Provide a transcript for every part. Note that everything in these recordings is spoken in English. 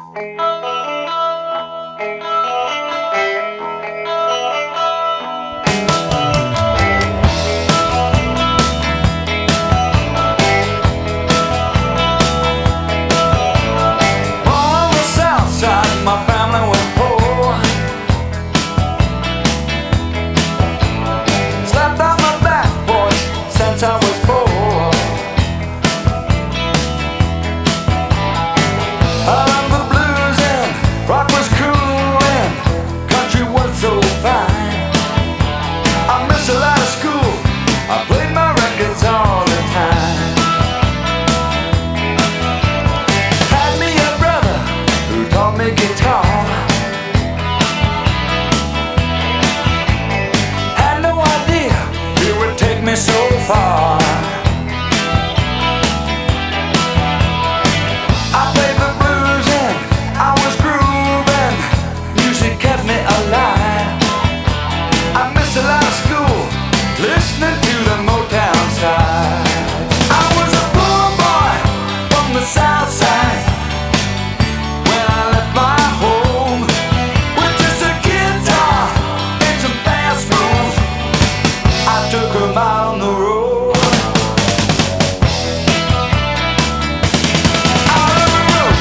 On the south side, my family was poor. Slept on my back porch since I was 4. I loved the blues and rock was cool and country was so fine. I missed a lot of school. I played my records all the time. Had me a brother who taught me guitar. Had no idea it would take me so far. I played the blues and I was grooving. Music kept me alive. I missed a lot of school listening to the Motown side. I was a poor boy from the south side when I left my home with just a guitar and some fast moves. I took 'em out on the road. Out on the road.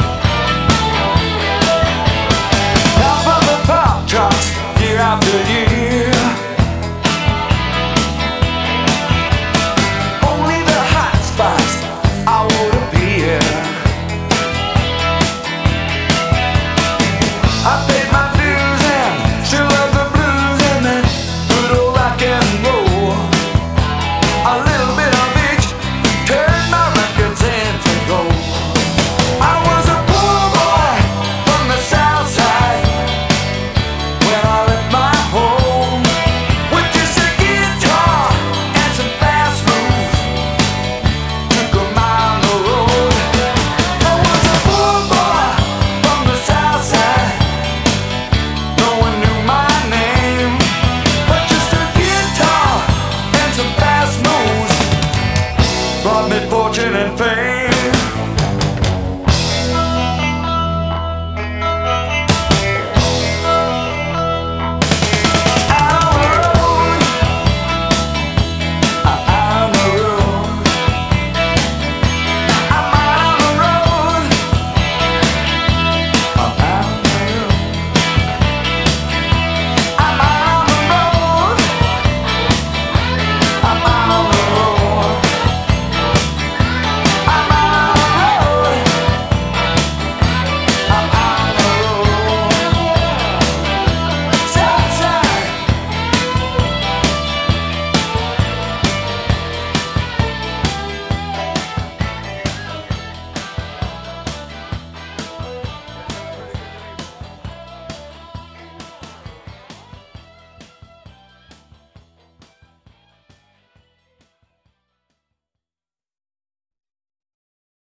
Top of the pop charts year after year.